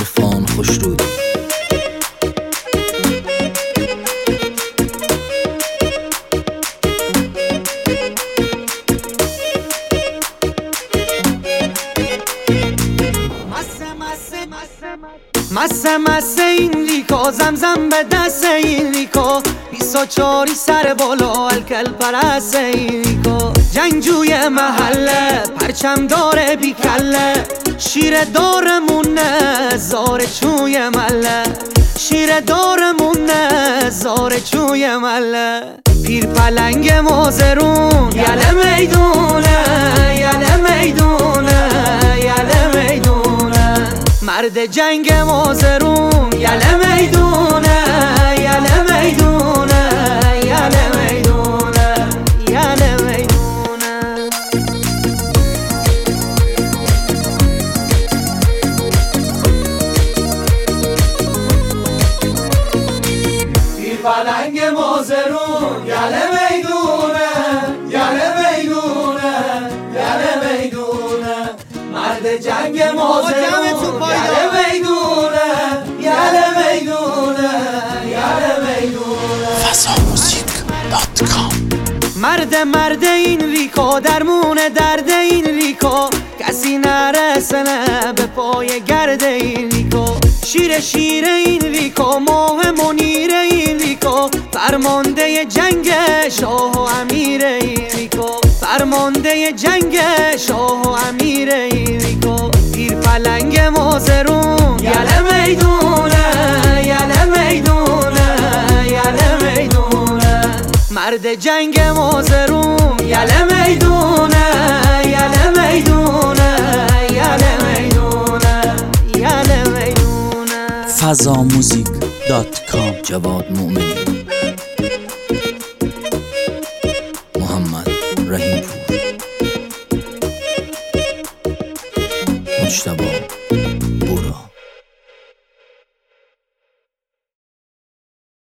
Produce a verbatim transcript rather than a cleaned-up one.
عرفان خوشرودی. مسه مسه این لیکو، زمزم به دست این لیکو، بیست و چاری سر بالا الکل پرست این لیکو. جنگجوی محله پرچم داره بی کله، شیر دارمونه زار چوی مله، شیر دارمونه زار چوی مله. پیر پلنگ مازرون یله میدونه، یله میدونه، یله میدونه. مرد جنگ مازرون یله میدونه، یله میدونه، یله میدونه، یله میدونه. پیر پلنگ مازرون یله میدونه، یله میدونه، یله میدونه. مرد جنگ مازرون یله میدونه، یله میدونه، یله میدونه. فضا موزیک دات کام. مرد مرد این ریکو، درمون درد این ریکو، کسی نرسنه به پای گرد این ریکو. شیر شیر این ریکو، ماه منیر این ریکو، فرمانده جنگ شاه و امیر این ریکو، فرمانده جنگ شاه و امیر این ریکو. پیر پلنگ مازرون یله میدونه، یله میدونه، یله میدونه. مرد جنگ مازرون یله میدونه، یله میدونه، یله میدونه، یله میدونه. فضا موزیک دات کام. جواد مومنی، محمد رحیم پور، مجتبی